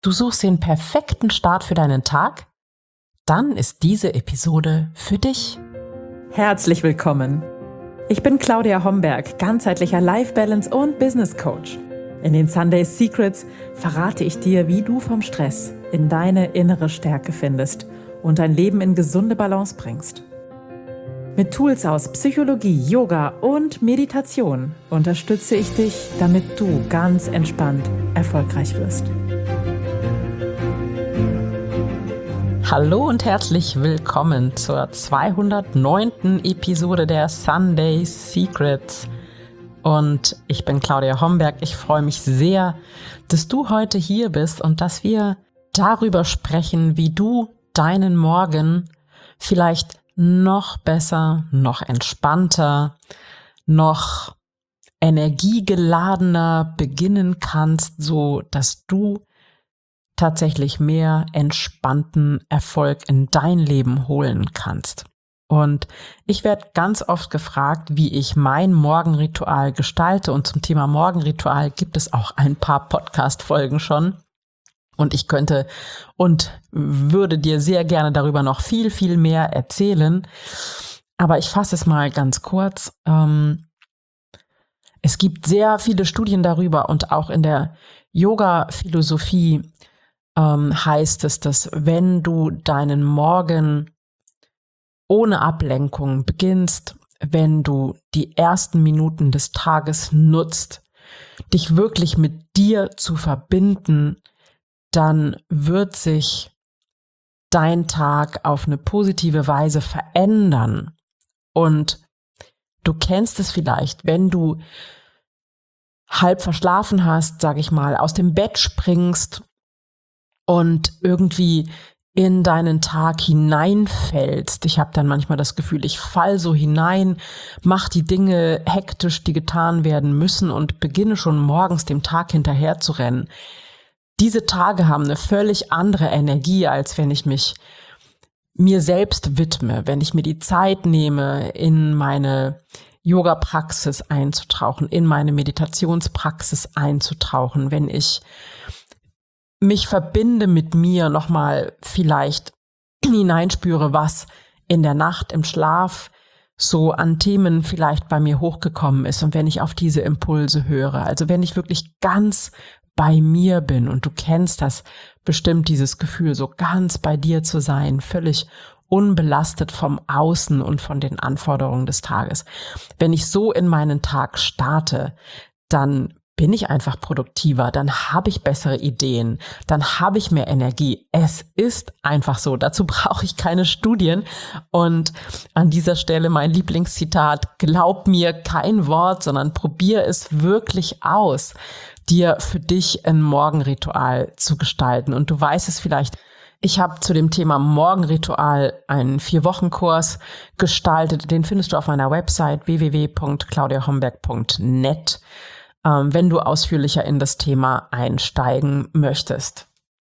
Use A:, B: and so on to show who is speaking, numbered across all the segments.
A: Du suchst den perfekten Start für deinen Tag? Dann ist diese Episode für dich.
B: Herzlich willkommen. Ich bin Claudia Homberg, ganzheitlicher Life Balance und Business Coach. In den Sunday Secrets verrate ich dir, wie du vom Stress in deine innere Stärke findest und dein Leben in gesunde Balance bringst. Mit Tools aus Psychologie, Yoga und Meditation unterstütze ich dich, damit du ganz entspannt erfolgreich wirst.
A: Hallo und herzlich willkommen zur 209. Episode der Sunday Secrets. Und ich bin Claudia Homberg. Ich freue mich sehr, dass du heute hier bist und dass wir darüber sprechen, wie du deinen Morgen vielleicht noch besser, noch entspannter, noch energiegeladener beginnen kannst, so dass du tatsächlich mehr entspannten Erfolg in dein Leben holen kannst. Und ich werde ganz oft gefragt, wie ich mein Morgenritual gestalte. Und zum Thema Morgenritual gibt es auch ein paar Podcast-Folgen schon. Und ich könnte und würde dir sehr gerne darüber noch viel, viel mehr erzählen. Aber ich fasse es mal ganz kurz. Es gibt sehr viele Studien darüber und auch in der Yoga-Philosophie heißt es, dass wenn du deinen Morgen ohne Ablenkung beginnst, wenn du die ersten Minuten des Tages nutzt, dich wirklich mit dir zu verbinden, dann wird sich dein Tag auf eine positive Weise verändern. Und du kennst es vielleicht, wenn du halb verschlafen hast, sag ich mal, aus dem Bett springst und irgendwie in deinen Tag hineinfällst. Ich habe dann manchmal das Gefühl, ich fall so hinein, mache die Dinge hektisch, die getan werden müssen und beginne schon morgens dem Tag hinterher zu rennen. Diese Tage haben eine völlig andere Energie, als wenn ich mich mir selbst widme, wenn ich mir die Zeit nehme, in meine Yoga-Praxis einzutauchen, in meine Meditationspraxis einzutauchen, wenn ich mich verbinde mit mir, nochmal vielleicht hineinspüre, was in der Nacht im Schlaf so an Themen vielleicht bei mir hochgekommen ist und wenn ich auf diese Impulse höre. Also wenn ich wirklich ganz bei mir bin und du kennst das bestimmt, dieses Gefühl, so ganz bei dir zu sein, völlig unbelastet vom Außen und von den Anforderungen des Tages. Wenn ich so in meinen Tag starte, dann bin ich einfach produktiver, dann habe ich bessere Ideen, dann habe ich mehr Energie. Es ist einfach so, dazu brauche ich keine Studien. Und an dieser Stelle mein Lieblingszitat: Glaub mir kein Wort, sondern probier es wirklich aus, dir für dich ein Morgenritual zu gestalten. Und du weißt es vielleicht, ich habe zu dem Thema Morgenritual einen 4-Wochen-Kurs gestaltet. Den findest du auf meiner Website www.claudiahomberg.net. Wenn du ausführlicher in das Thema einsteigen möchtest.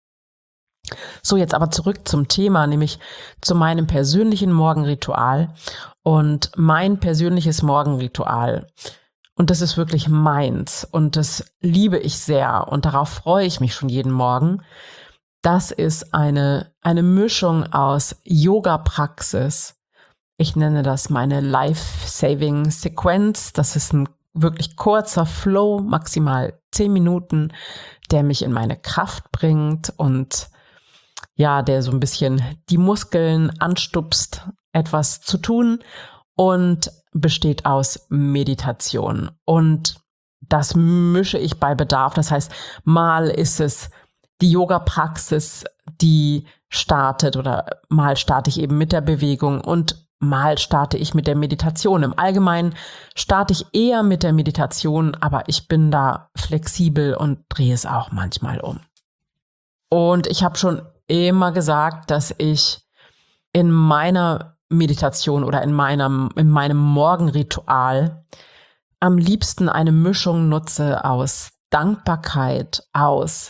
A: So, jetzt aber zurück zum Thema, nämlich zu meinem persönlichen Morgenritual. Und mein persönliches Morgenritual, und das ist wirklich meins und das liebe ich sehr und darauf freue ich mich schon jeden Morgen, das ist eine Mischung aus Yoga-Praxis. Ich nenne das meine Life-Saving-Sequenz. Das ist ein wirklich kurzer Flow, maximal 10 Minuten, der mich in meine Kraft bringt und ja, der so ein bisschen die Muskeln anstupst, etwas zu tun und besteht aus Meditation. Und das mische ich bei Bedarf. Das heißt, mal ist es die Yoga-Praxis, die startet oder mal starte ich eben mit der Bewegung und mal starte ich mit der Meditation. Im Allgemeinen starte ich eher mit der Meditation, aber ich bin da flexibel und drehe es auch manchmal um. Und ich habe schon immer gesagt, dass ich in meiner Meditation oder in meinem Morgenritual am liebsten eine Mischung nutze aus Dankbarkeit, aus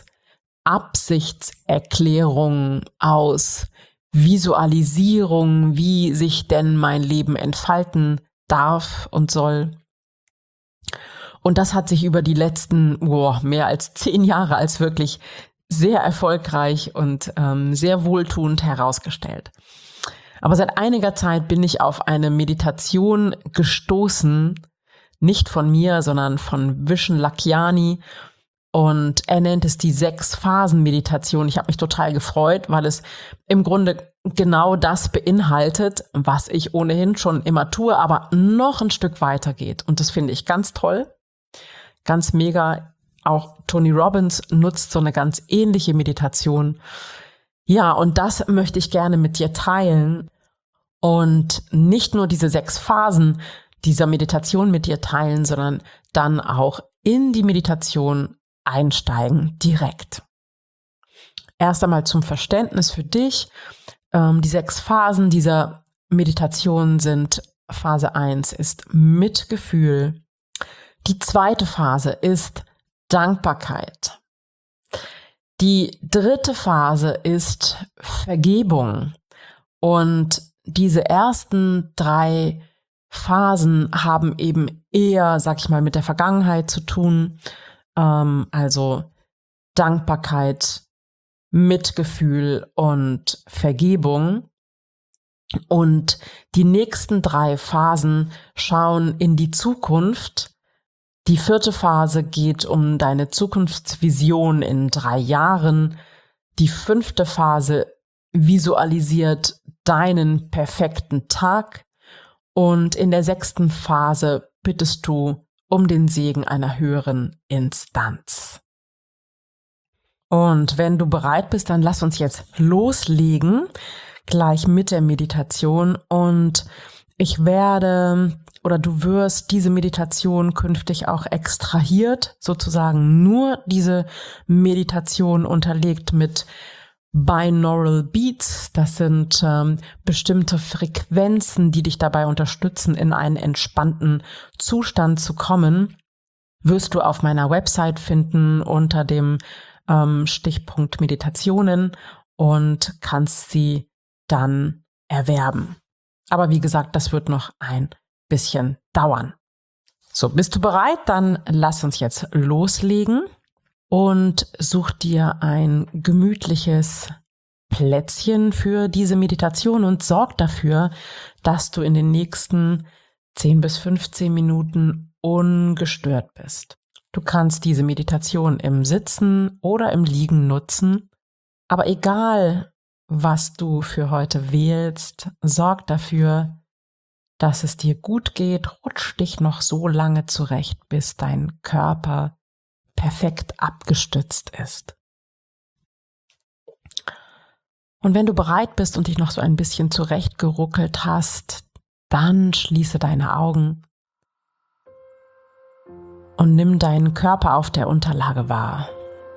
A: Absichtserklärung, aus Visualisierung, wie sich denn mein Leben entfalten darf und soll. Und das hat sich über die letzten mehr als 10 Jahre als wirklich sehr erfolgreich und sehr wohltuend herausgestellt. Aber seit einiger Zeit bin ich auf eine Meditation gestoßen, nicht von mir, sondern von Vishen Lakhiani. Und er nennt es die 6-Phasen-Meditation. Ich habe mich total gefreut, weil es im Grunde genau das beinhaltet, was ich ohnehin schon immer tue, aber noch ein Stück weiter geht. Und das finde ich ganz toll, ganz mega. Auch Tony Robbins nutzt so eine ganz ähnliche Meditation. Ja, und das möchte ich gerne mit dir teilen. Und nicht nur diese 6 Phasen dieser Meditation mit dir teilen, sondern dann auch in die Meditation einsteigen, direkt. Erst einmal zum Verständnis für dich. Die 6 Phasen dieser Meditation sind: Phase 1 ist Mitgefühl. Die 2. Phase ist Dankbarkeit. Die 3. Phase ist Vergebung. Und diese ersten 3 Phasen haben eben eher, sag ich mal, mit der Vergangenheit zu tun. Also Dankbarkeit, Mitgefühl und Vergebung. Und die nächsten 3 Phasen schauen in die Zukunft. Die 4. Phase geht um deine Zukunftsvision in 3 Jahren. Die 5. Phase visualisiert deinen perfekten Tag. Und in der 6. Phase bittest du um den Segen einer höheren Instanz. Und wenn du bereit bist, dann lass uns jetzt loslegen, gleich mit der Meditation. Und ich werde oder du wirst diese Meditation künftig auch extrahiert, sozusagen nur diese Meditation unterlegt mit Binaural Beats. Das sind bestimmte Frequenzen, die dich dabei unterstützen, in einen entspannten Zustand zu kommen. Wirst du auf meiner Website finden unter dem Stichpunkt Meditationen und kannst sie dann erwerben. Aber wie gesagt, das wird noch ein bisschen dauern. So, bist du bereit? Dann lass uns jetzt loslegen. Und such dir ein gemütliches Plätzchen für diese Meditation und sorg dafür, dass du in den nächsten 10 bis 15 Minuten ungestört bist. Du kannst diese Meditation im Sitzen oder im Liegen nutzen, aber egal, was du für heute wählst, sorg dafür, dass es dir gut geht. Rutsch dich noch so lange zurecht, bis dein Körper perfekt abgestützt ist. Und wenn du bereit bist und dich noch so ein bisschen zurechtgeruckelt hast, dann schließe deine Augen und nimm deinen Körper auf der Unterlage wahr.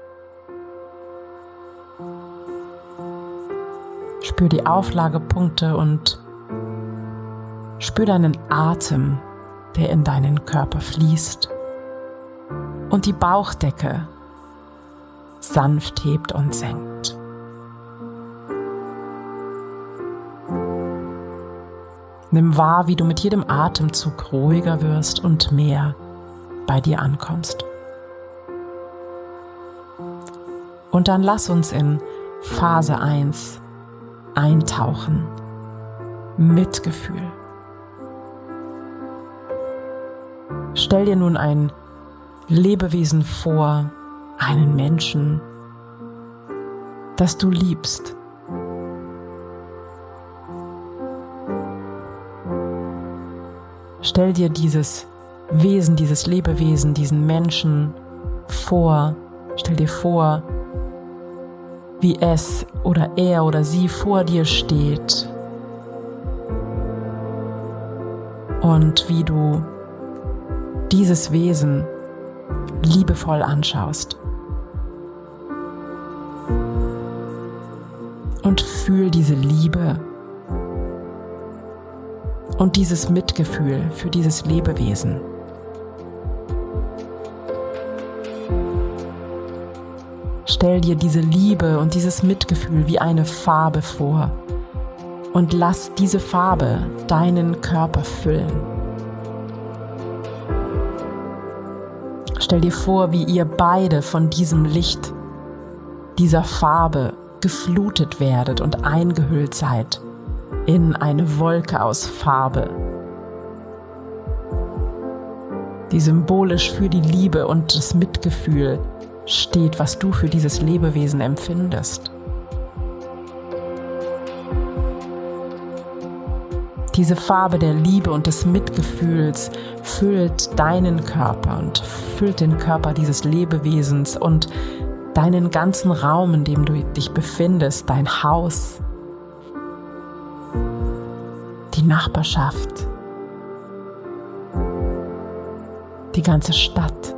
A: Spür die Auflagepunkte und spür deinen Atem, der in deinen Körper fließt. Und die Bauchdecke sanft hebt und senkt. Nimm wahr, wie du mit jedem Atemzug ruhiger wirst und mehr bei dir ankommst. Und dann lass uns in Phase 1 eintauchen. Mitgefühl. Stell dir nun ein Lebewesen vor, einen Menschen, das du liebst. Stell dir dieses Wesen, dieses Lebewesen, diesen Menschen vor. Stell dir vor, wie es oder er oder sie vor dir steht und wie du dieses Wesen liebevoll anschaust. Und fühl diese Liebe und dieses Mitgefühl für dieses Lebewesen. Stell dir diese Liebe und dieses Mitgefühl wie eine Farbe vor und lass diese Farbe deinen Körper füllen. Stell dir vor, wie ihr beide von diesem Licht dieser Farbe geflutet werdet und eingehüllt seid in eine Wolke aus Farbe, die symbolisch für die Liebe und das Mitgefühl steht, was du für dieses Lebewesen empfindest. Diese Farbe der Liebe und des Mitgefühls füllt deinen Körper und füllt den Körper dieses Lebewesens und deinen ganzen Raum, in dem du dich befindest, dein Haus, die Nachbarschaft, die ganze Stadt.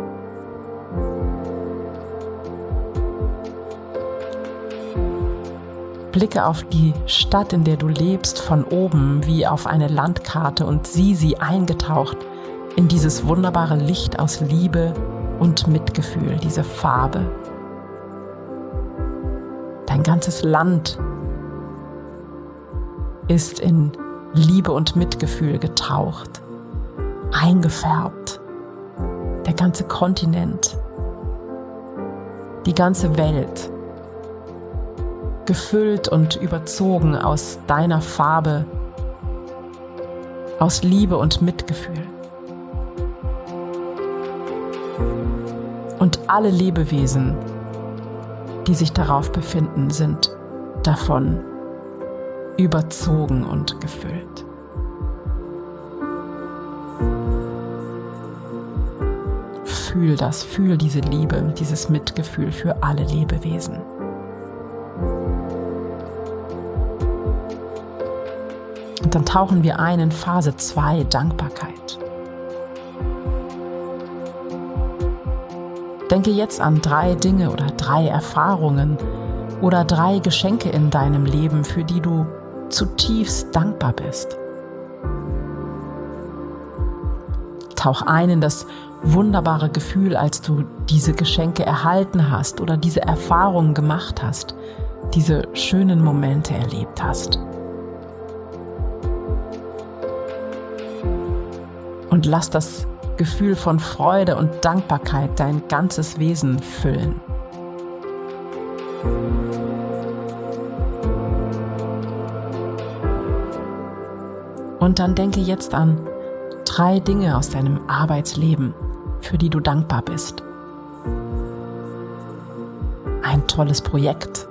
A: Blicke auf die Stadt, in der du lebst, von oben wie auf eine Landkarte und sieh sie eingetaucht in dieses wunderbare Licht aus Liebe und Mitgefühl, diese Farbe. Dein ganzes Land ist in Liebe und Mitgefühl getaucht, eingefärbt. Der ganze Kontinent, die ganze Welt, gefüllt und überzogen aus deiner Farbe, aus Liebe und Mitgefühl. Und alle Lebewesen, die sich darauf befinden, sind davon überzogen und gefüllt. Fühl das, fühl diese Liebe, dieses Mitgefühl für alle Lebewesen. Und dann tauchen wir ein in Phase 2, Dankbarkeit. Denke jetzt an 3 Dinge oder 3 Erfahrungen oder 3 Geschenke in deinem Leben, für die du zutiefst dankbar bist. Tauch ein in das wunderbare Gefühl, als du diese Geschenke erhalten hast oder diese Erfahrungen gemacht hast, diese schönen Momente erlebt hast. Und lass das Gefühl von Freude und Dankbarkeit dein ganzes Wesen füllen. Und dann denke jetzt an 3 Dinge aus deinem Arbeitsleben, für die du dankbar bist. Ein tolles Projekt,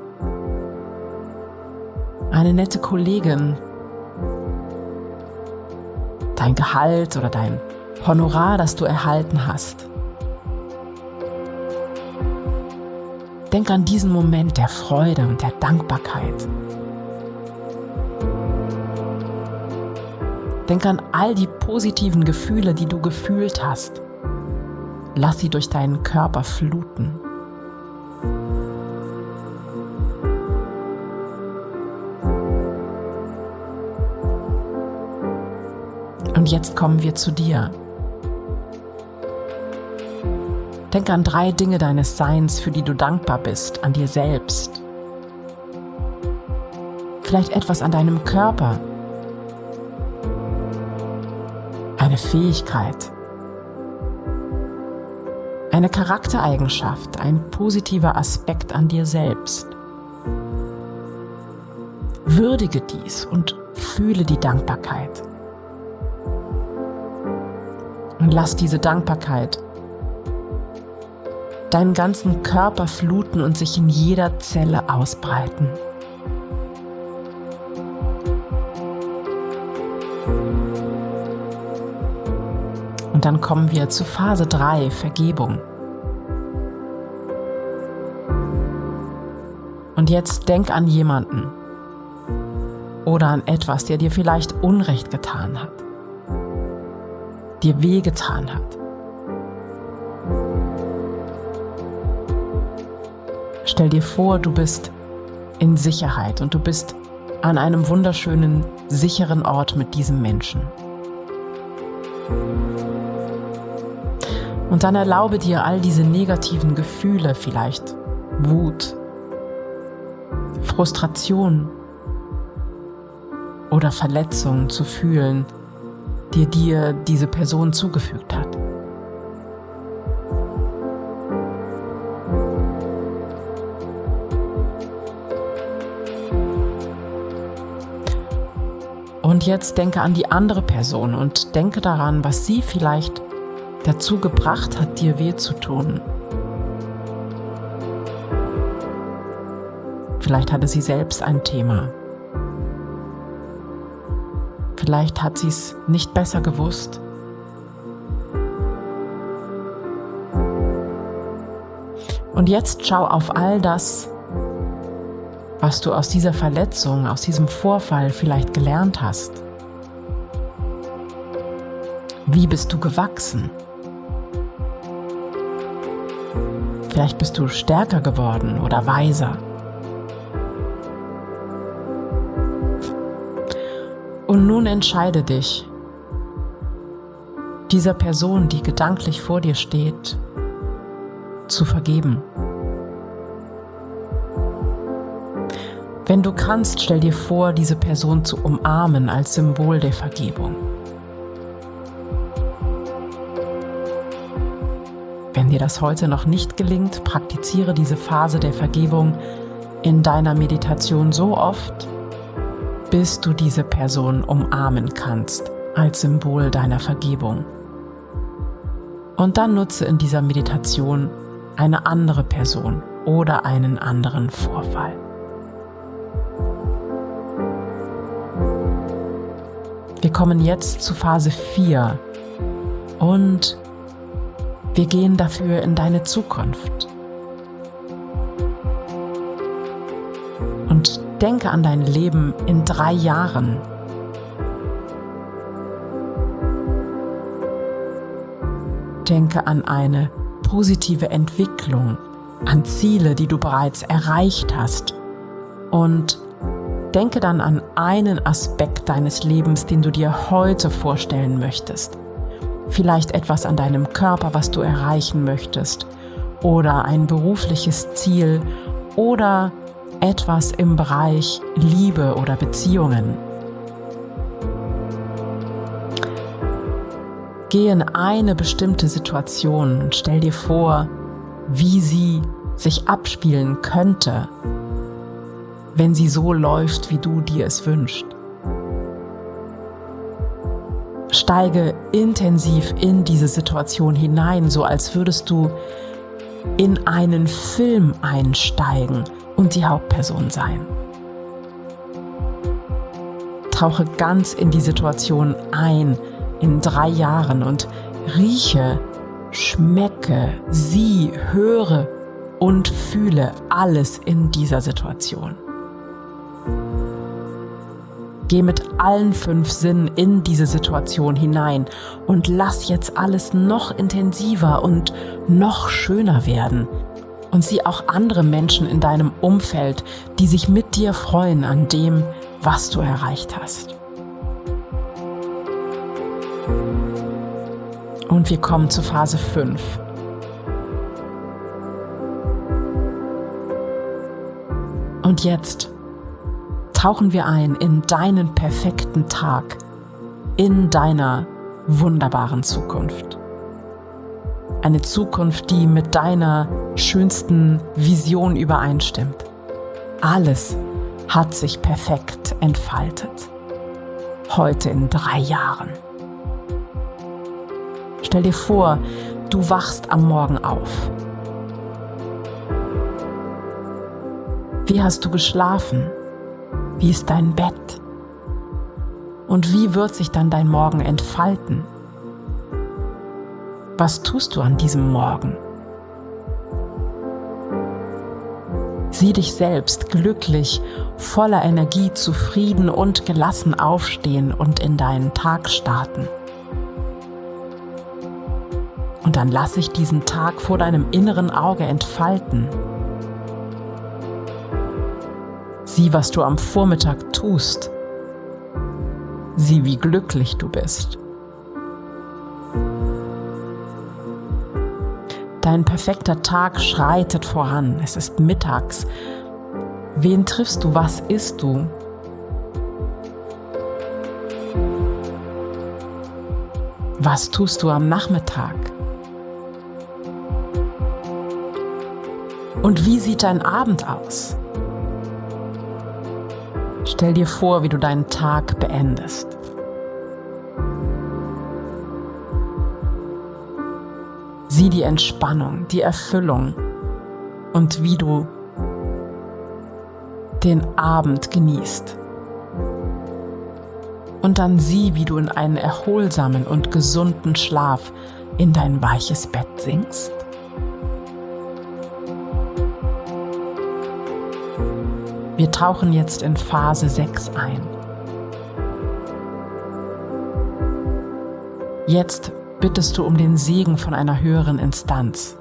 A: eine nette Kollegin, dein Gehalt oder dein Honorar, das du erhalten hast. Denk an diesen Moment der Freude und der Dankbarkeit. Denk an all die positiven Gefühle, die du gefühlt hast. Lass sie durch deinen Körper fluten. Und jetzt kommen wir zu dir. Denk an 3 Dinge deines Seins, für die du dankbar bist, an dir selbst. Vielleicht etwas an deinem Körper. Eine Fähigkeit. Eine Charaktereigenschaft, ein positiver Aspekt an dir selbst. Würdige dies und fühle die Dankbarkeit. Und lass diese Dankbarkeit deinen ganzen Körper fluten und sich in jeder Zelle ausbreiten. Und dann kommen wir zu Phase 3, Vergebung. Und jetzt denk an jemanden oder an etwas, der dir vielleicht Unrecht getan hat, dir wehgetan hat. Stell dir vor, du bist in Sicherheit und du bist an einem wunderschönen, sicheren Ort mit diesem Menschen. Und dann erlaube dir all diese negativen Gefühle, vielleicht Wut, Frustration oder Verletzungen zu fühlen, die dir diese Person zugefügt hat. Und jetzt denke an die andere Person und denke daran, was sie vielleicht dazu gebracht hat, dir weh zu tun. Vielleicht hatte sie selbst ein Thema. Vielleicht hat sie es nicht besser gewusst. Und jetzt schau auf all das, was du aus dieser Verletzung, aus diesem Vorfall vielleicht gelernt hast. Wie bist du gewachsen? Vielleicht bist du stärker geworden oder weiser. Und nun entscheide dich, dieser Person, die gedanklich vor dir steht, zu vergeben. Wenn du kannst, stell dir vor, diese Person zu umarmen als Symbol der Vergebung. Wenn dir das heute noch nicht gelingt, praktiziere diese Phase der Vergebung in deiner Meditation so oft, bis du diese Person umarmen kannst als Symbol deiner Vergebung. Und dann nutze in dieser Meditation eine andere Person oder einen anderen Vorfall. Wir kommen jetzt zu Phase 4 und wir gehen dafür in deine Zukunft. Und denke an dein Leben in 3 Jahren. Denke an eine positive Entwicklung, an Ziele, die du bereits erreicht hast. Und denke dann an einen Aspekt deines Lebens, den du dir heute vorstellen möchtest. Vielleicht etwas an deinem Körper, was du erreichen möchtest, oder ein berufliches Ziel oder etwas im Bereich Liebe oder Beziehungen. Geh in eine bestimmte Situation und stell dir vor, wie sie sich abspielen könnte, wenn sie so läuft, wie du dir es wünschst. Steige intensiv in diese Situation hinein, so als würdest du in einen Film einsteigen und die Hauptperson sein. Tauche ganz in die Situation ein, in 3 Jahren und rieche, schmecke, sieh, höre und fühle alles in dieser Situation. Geh mit allen 5 Sinnen in diese Situation hinein und lass jetzt alles noch intensiver und noch schöner werden. Und sieh auch andere Menschen in deinem Umfeld, die sich mit dir freuen an dem, was du erreicht hast. Und wir kommen zu Phase 5. Und jetzt tauchen wir ein in deinen perfekten Tag, in deiner wunderbaren Zukunft. Eine Zukunft, die mit deiner schönsten Vision übereinstimmt. Alles hat sich perfekt entfaltet. Heute in 3 Jahren. Stell dir vor, du wachst am Morgen auf. Wie hast du geschlafen? Wie ist dein Bett? Und wie wird sich dann dein Morgen entfalten? Was tust du an diesem Morgen? Sieh dich selbst glücklich, voller Energie, zufrieden und gelassen aufstehen und in deinen Tag starten. Und dann lass dich diesen Tag vor deinem inneren Auge entfalten. Sieh, was du am Vormittag tust. Sieh, wie glücklich du bist. Dein perfekter Tag schreitet voran. Es ist mittags. Wen triffst du? Was isst du? Was tust du am Nachmittag? Und wie sieht dein Abend aus? Stell dir vor, wie du deinen Tag beendest. Sieh die Entspannung, die Erfüllung und wie du den Abend genießt. Und dann sieh, wie du in einen erholsamen und gesunden Schlaf in dein weiches Bett sinkst. Wir tauchen jetzt in Phase 6 ein. Jetzt bittest du um den Segen von einer höheren Instanz.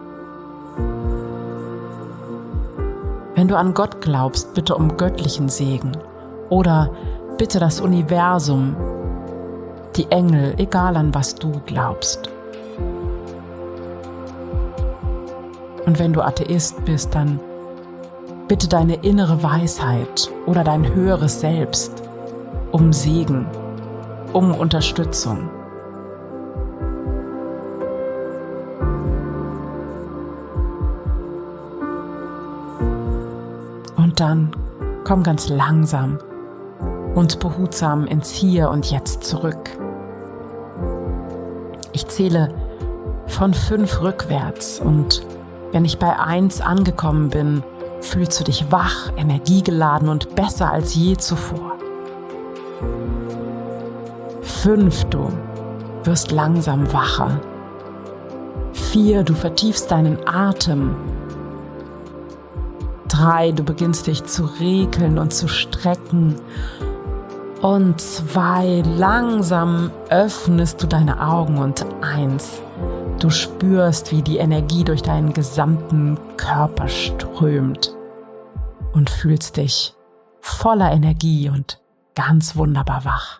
A: Wenn du an Gott glaubst, bitte um göttlichen Segen oder bitte das Universum, die Engel, egal an was du glaubst. Und wenn du Atheist bist, dann bitte deine innere Weisheit oder dein höheres Selbst um Segen, um Unterstützung. Und dann komm ganz langsam und behutsam ins Hier und Jetzt zurück. Ich zähle von 5 rückwärts und wenn ich bei 1 angekommen bin, fühlst du dich wach, energiegeladen und besser als je zuvor. 5, du wirst langsam wacher. 4, du vertiefst deinen Atem. 3, du beginnst dich zu regeln und zu strecken. Und 2, langsam öffnest du deine Augen. Und 1, du spürst, wie die Energie durch deinen gesamten Körper strömt und fühlst dich voller Energie und ganz wunderbar wach.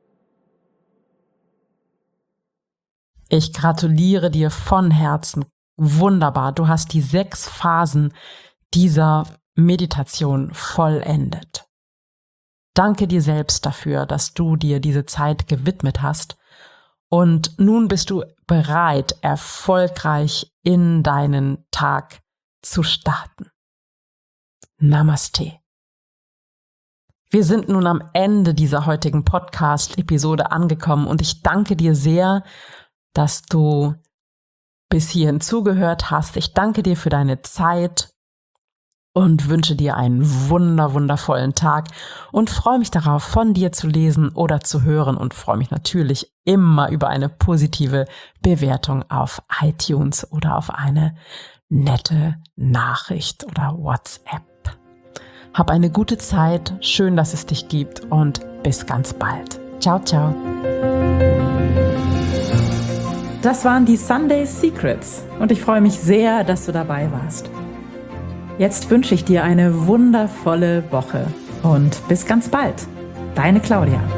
A: Ich gratuliere dir von Herzen. Wunderbar, du hast die 6 Phasen dieser Meditation vollendet. Danke dir selbst dafür, dass du dir diese Zeit gewidmet hast. Und nun bist du bereit, erfolgreich in deinen Tag zu starten. Namaste. Wir sind nun am Ende dieser heutigen Podcast-Episode angekommen und ich danke dir sehr, dass du bis hierhin zugehört hast. Ich danke dir für deine Zeit und wünsche dir einen wundervollen Tag und freue mich darauf, von dir zu lesen oder zu hören und freue mich natürlich immer über eine positive Bewertung auf iTunes oder auf eine nette Nachricht oder WhatsApp. Hab eine gute Zeit, schön, dass es dich gibt und bis ganz bald. Ciao, ciao.
B: Das waren die Sunday Secrets und ich freue mich sehr, dass du dabei warst. Jetzt wünsche ich dir eine wundervolle Woche und bis ganz bald. Deine Claudia.